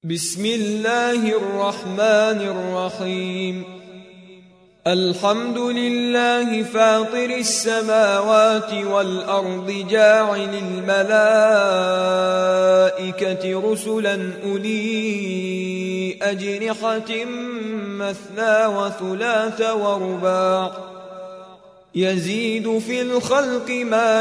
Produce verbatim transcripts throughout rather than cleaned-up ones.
بسم الله الرحمن الرحيم. الحمد لله فاطر السماوات والأرض جاعل الملائكة رسلا أولي أجنحة مثنى وثلاث ورباع يزيد في الخلق ما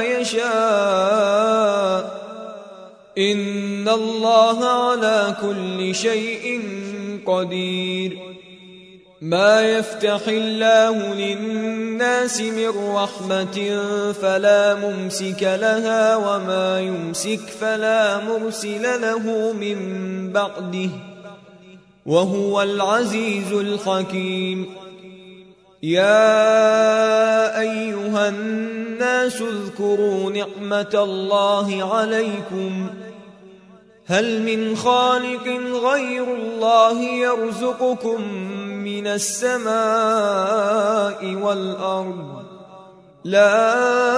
يشاء إن الله على كل شيء قدير. ما يفتح الله للناس من رحمة فلا ممسك لها وما يمسك فلا مرسل له من بعده وهو العزيز الحكيم. يا أيها الناس اذكروا نعمة الله عليكم هل من خالق غير الله يرزقكم من السماء والأرض لا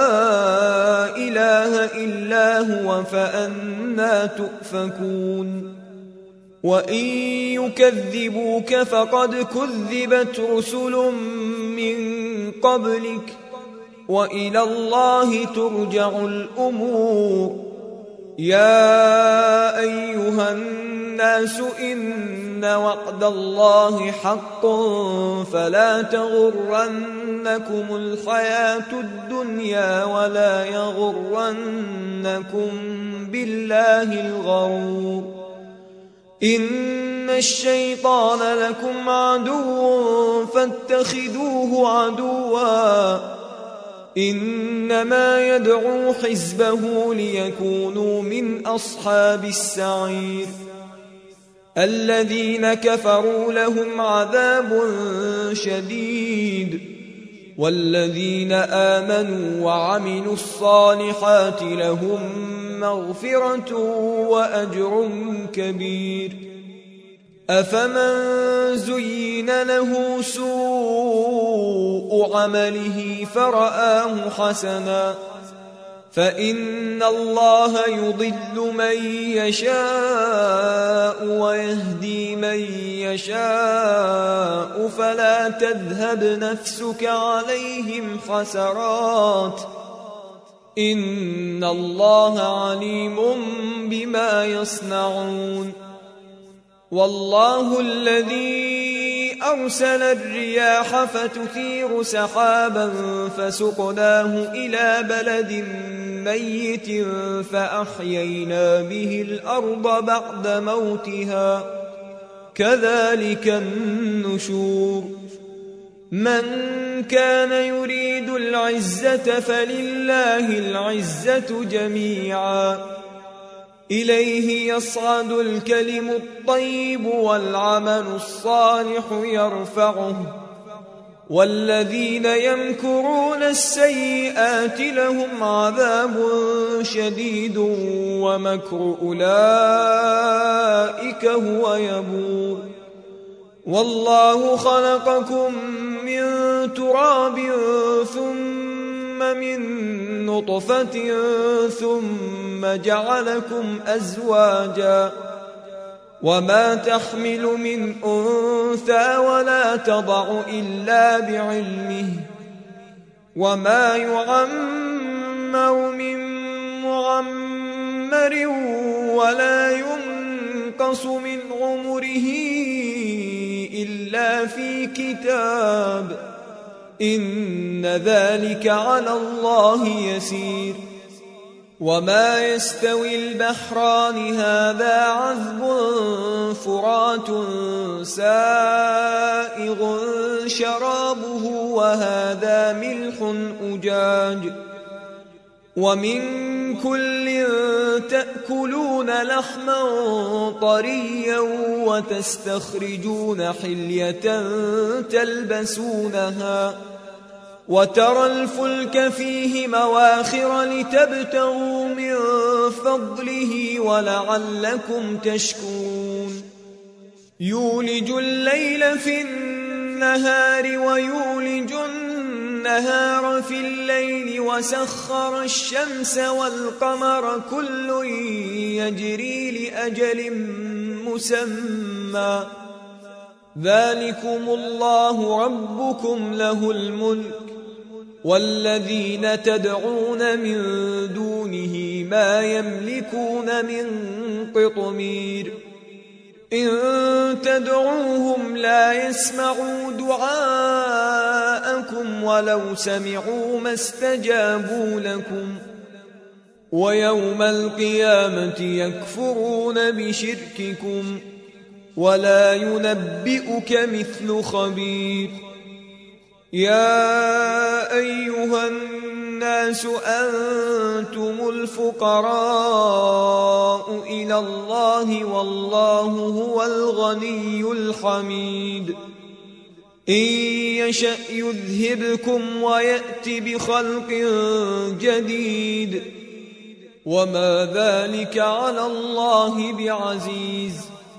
إله إلا هو فأنى تؤفكون. وإن يكذبوك فقد كذبت رسل من قبلك وإلى الله ترجع الأمور. يا أيها الناس إن وعد الله حق فلا تغرنكم الحياة الدنيا ولا يغرنكم بالله الغرور. إن الشيطان لكم عدو فاتخذوه عدوا إنما يدعو حزبه ليكونوا من أصحاب السعير. الذين كفروا لهم عذاب شديد والذين آمنوا وعملوا الصالحات لهم مغفرة وأجر كبير. أفمن زين له سوء عمله فرآه حسنا فإن الله يضل من يشاء ويهدي من يشاء فلا تذهب نفسك عليهم حسرات إن الله عليم بما يصنعون. والله الذي أرسل الرياح فتثير سحابا فسقناه إلى بلد ميت فأحيينا به الأرض بعد موتها كذلك النشور. من كان يريد العزة فلله العزة جميعا إليه يصعد الكلم الطيب والعمل الصالح يرفعه والذين يمكرون السيئات لهم عذاب شديد ومكر أولئك هو يبور. والله خلقكم من تراب ثم من نطفة ثم جعلكم أزواجا وما تحمل من أنثى ولا تضع إلا بعلمه وما يعمر من معمر ولا ينقص من عمره إلا في كتاب إن ذلك على الله يسير. وما يستوي البحران هذا عذب فرات سائغ شرابه وهذا ملح أجاج ومن كل تأكلون لحما طريا وتستخرجون حلية تلبسونها وترى الفلك فيه مواخر لتبتغوا من فضله ولعلكم تشكرون. يولج الليل في النهار ويولج النهار في الليل وسخر الشمس والقمر كل يجري لأجل مسمى ذلكم الله ربكم له الملك والذين تدعون من دونه ما يملكون من قطمير إن تدعوهم لا يسمعوا دعاءكم ولو سمعوا ما استجابوا لكم ويوم القيامة يكفرون بشرككم ولا ينبئك مثل خبير يا أيها الناس أنتم الفقراء إلى الله والله هو الغني الحميد إن يشأ يذهبكم ويأت بخلق جديد وما ذلك على الله بعزيز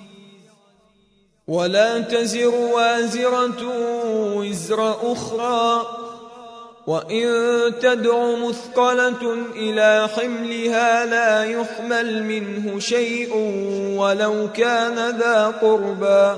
ولا تزر وازرة وزر أخرى وإن تدع مثقلة إلى حملها لا يحمل منه شيء ولو كان ذا قربى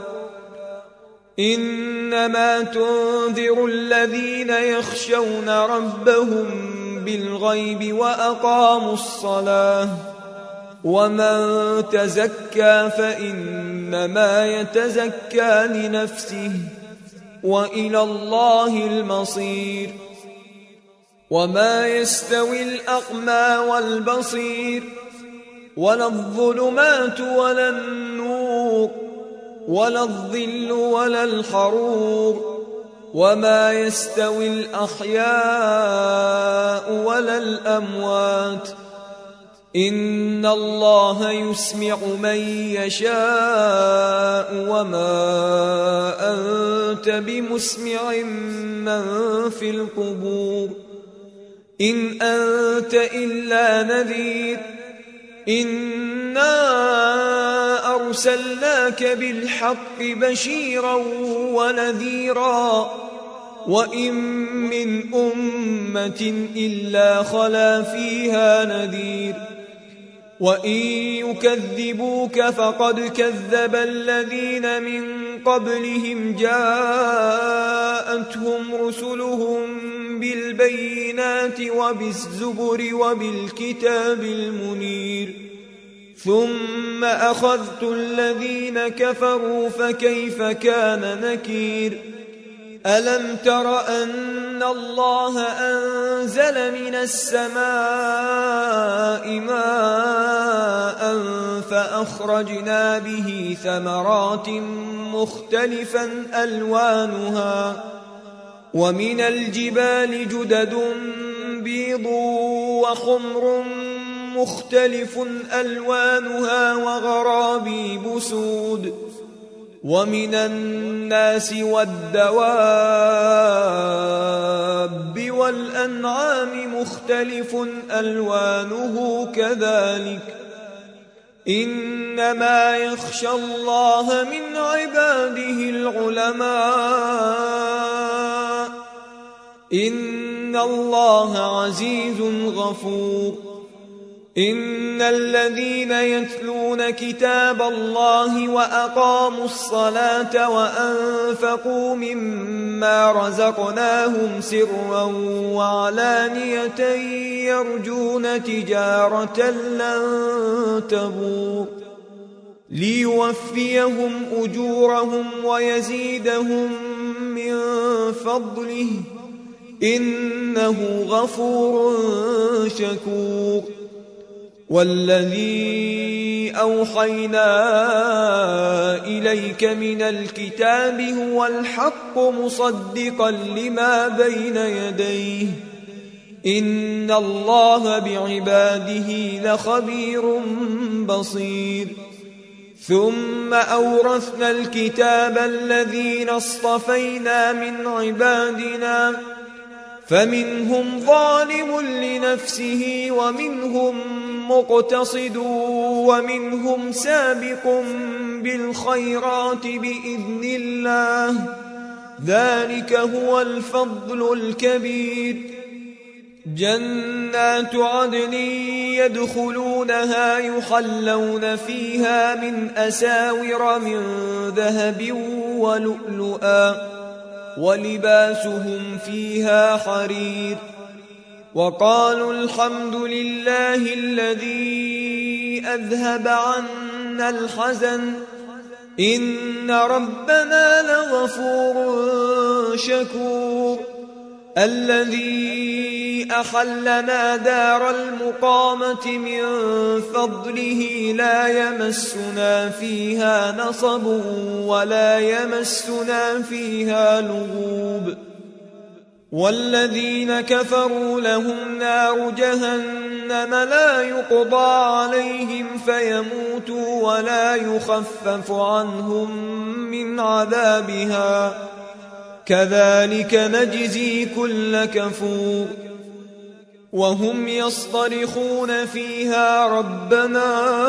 إنما تنذر الذين يخشون ربهم بالغيب وأقاموا الصلاة ومن تزكى فإنما يتزكى لنفسه وإلى الله المصير وما يستوي الأعمى والبصير ولا الظلمات ولا النور ولا الظل ولا الحرور وما يستوي الأحياء ولا الأموات إن الله يسمع من يشاء وما أنت بمسمع من في القبور إن أنت إلا نذير إنا أرسلناك بالحق بشيرا ونذيرا وإن من أمة إلا خلا فيها نذير وإن يكذبوك فقد كذب الذين من قبلهم جاءتهم رسلهم بالبينات وبالزبر وبالكتاب المنير ثم أخذت الذين كفروا فكيف كان نكير ألم تر أن الله أنزل من السماء ماء فأخرجنا به ثمرات مختلفا ألوانها ومن الجبال جدد بيض وحمر مختلف ألوانها وغرابيب سود ومن الناس والدواب والأنعام مختلف ألوانه كذلك إنما يخشى الله من عباده العلماء إن الله عزيز غفور إن الذين يتلون كتاب الله وأقاموا الصلاة وأنفقوا مما رزقناهم سرا وعلانية يرجون تجارة لن تبور ليوفيهم أجورهم ويزيدهم من فضله إنه غفور شكور والذي أوحينا إليك من الكتاب هو الحق مصدقا لما بين يديه إن الله بعباده لخبير بصير ثم أورثنا الكتاب الذين اصطفينا من عبادنا فمنهم ظالم لنفسه ومنهم مقتصد ومنهم سابق بالخيرات بإذن الله ذلك هو الفضل الكبير جنات عدن يدخلونها يحلون فيها من أساور من ذهب ولؤلؤا ولباسهم فيها حرير وقالوا الحمد لله الذي أذهب عنا الحزن إن ربنا لغفور شكور الذي أحلنا دار المقامة من فضله لا يمسنا فيها نصب ولا يمسنا فيها لغوب والذين كفروا لهم نار جهنم لا يقضى عليهم فيموتوا ولا يخفف عنهم من عذابها كذلك نجزي كل كفور وهم يصطرخون فيها ربنا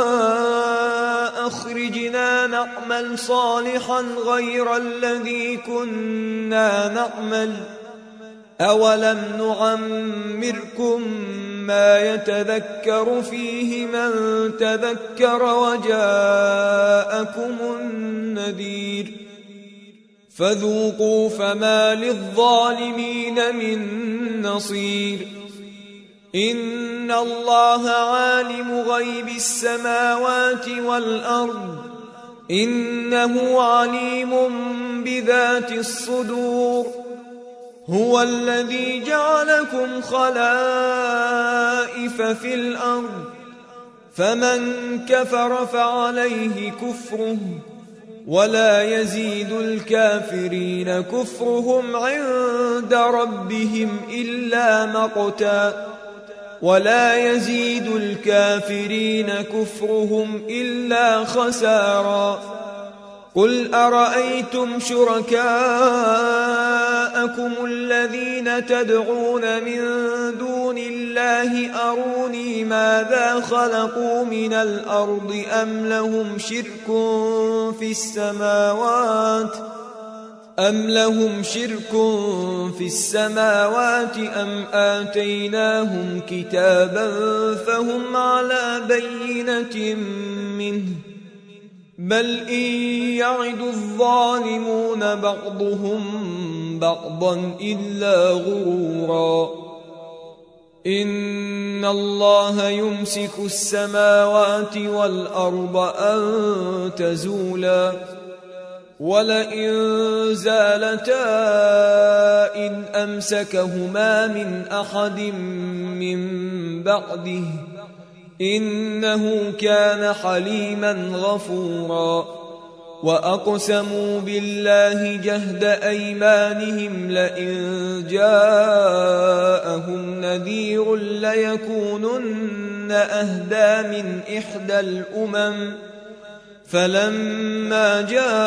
أخرجنا نعمل صالحا غير الذي كنا نعمل أولم نعمركم ما يتذكر فيه من تذكر وجاءكم النذير فذوقوا فما للظالمين من نصير إن الله عالم غيب السماوات والأرض إنه عليم بذات الصدور هو الذي جعلكم خلائف في الأرض فمن كفر فعليه كفره ولا يزيد الكافرين كفرهم عند ربهم إلا مقتا ولا يزيد الكافرين كفرهم إلا خسارا قل أرأيتم شركاءكم الذين تدعون من دون الله أروني ماذا خلقوا من الأرض أم لهم شرك في السماوات أم لهم شرك في السماوات أم آتيناهم كتابا فهم على بينة منه بل إن يعد الظالمون بعضهم بعضا إلا غرورا إن الله يمسك السماوات والأرض أن تزولا ولئن زالتا إن أمسكهما من أحد من بعده إنه كان حليما غفورا وأقسموا بالله جهد أيمانهم لئن جاءهم نذير ليكونن أهدى من إحدى الأمم فلما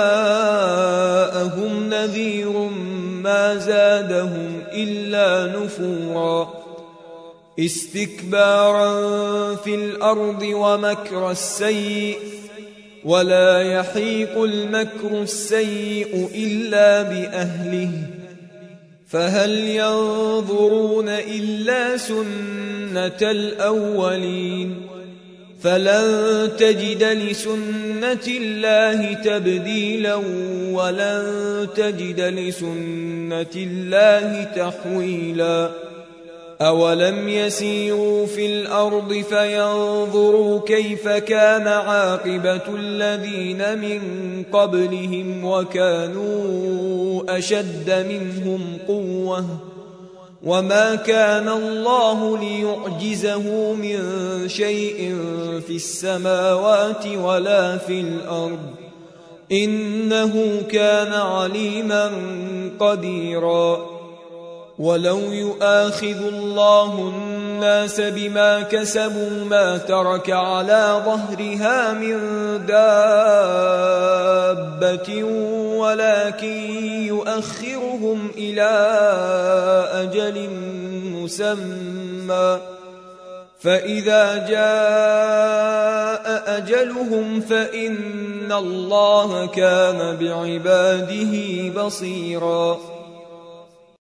جاءهم نذير ما زادهم إلا نفورا استكبارا في الأرض ومكر السيء ولا يحيق المكر السيء إلا بأهله فهل ينظرون إلا سنة الأولين فلن تجد لسنة الله تبديلا ولن تجد لسنة الله تحويلا أولم يسيروا في الأرض فينظروا كيف كان عاقبة الذين من قبلهم وكانوا أشد منهم قوة وما كان الله ليعجزه من شيء في السماوات ولا في الأرض إنه كان عليما قديرا ولو يؤاخذ الله الناس بما كسبوا ما ترك على ظهرها من دابة ولكن يؤخرهم إلى أجل مسمى فإذا جاء أجلهم فإن الله كان بعباده بصيرا